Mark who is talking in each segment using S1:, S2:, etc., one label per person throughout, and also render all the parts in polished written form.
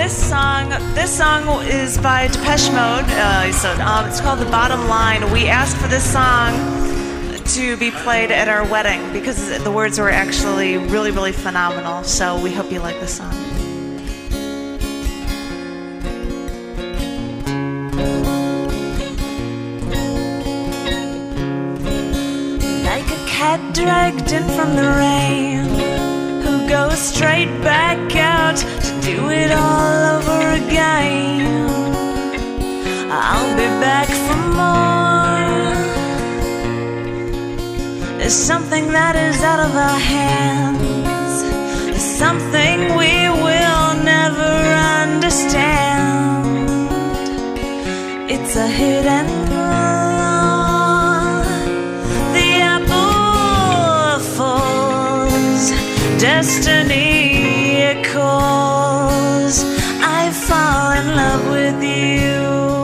S1: This song is by Depeche Mode. It's called The Bottom Line. We asked for this song to be played at our wedding because the words were actually really, really phenomenal. So we hope you like this song. Like a cat dragged in from the rain, who goes straight back out to do it all over again. I'll be back for more. It's something that is out of our hands. It's something we will never understand. It's a hidden law. The apple falls, destiny it calls. I fall in love with you,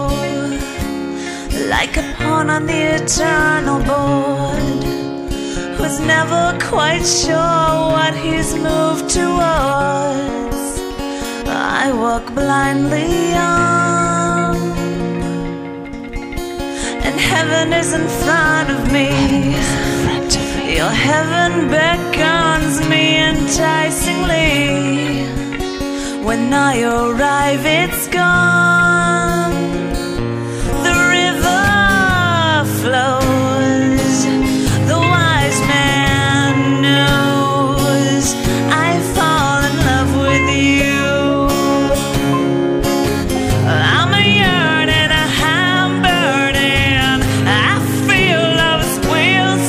S1: like a pawn on the eternal board, who's never quite sure what he's moved towards. I walk blindly on, and heaven is in front of me. Your heaven beckons me enticingly. When I arrive, it's gone. The river flows. The wise man knows I fall in love with you. I'm a yearning, I'm burning. I feel love's wheels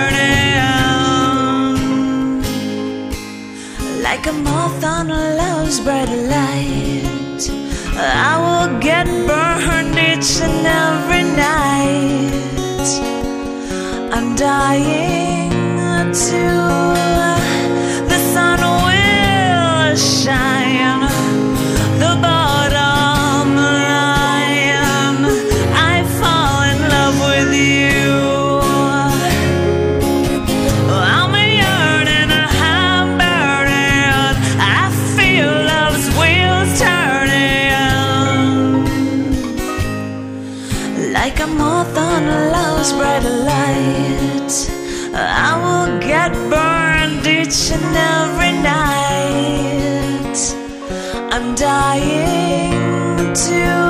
S1: turning. Like a moth on a love's bright light, I will get burned each and every night. I'm dying to, the sun will shine, the bottom line. I fall in love with you. I'm yearning, I'm burning. I feel love's wheels turning. Like a moth on a love's bright light, I will get burned each and every night. I'm dying to